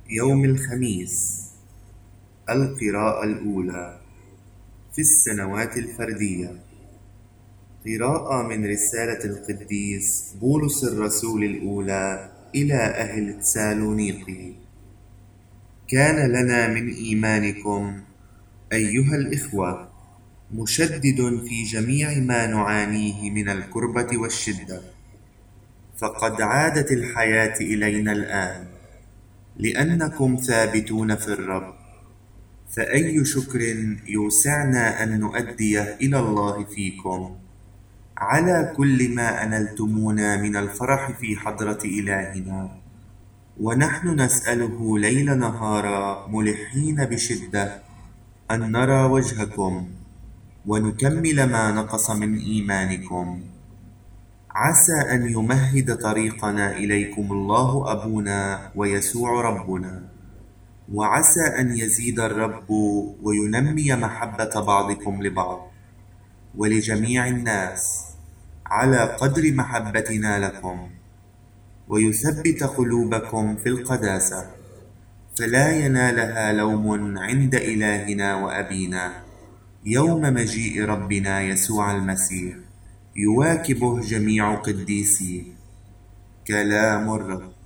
يوم الخميس. القراءة الأولى في السنوات الفردية. قراءة من رسالة القديس بولس الرسول الأولى إلى أهل تسالونيقي. كان لنا من إيمانكم أيها الإخوة مشدد في جميع ما نعانيه من الكربة والشدة، فقد عادت الحياة إلينا الآن لأنكم ثابتون في الرب، فأي شكر يوسعنا أن نؤديه إلى الله فيكم على كل ما أنلتمونا من الفرح في حضرة إلهنا، ونحن نسأله ليل نهارا ملحين بشدة أن نرى وجهكم ونكمل ما نقص من إيمانكم. عسى أن يمهد طريقنا إليكم الله أبونا ويسوع ربنا، وعسى أن يزيد الرب وينمي محبة بعضكم لبعض ولجميع الناس على قدر محبتنا لكم، ويثبت قلوبكم في القداسة، فلا ينالها لوم عند إلهنا وأبينا يوم مجيء ربنا يسوع المسيح يواكبه جميع قديسيه. كلام الرب.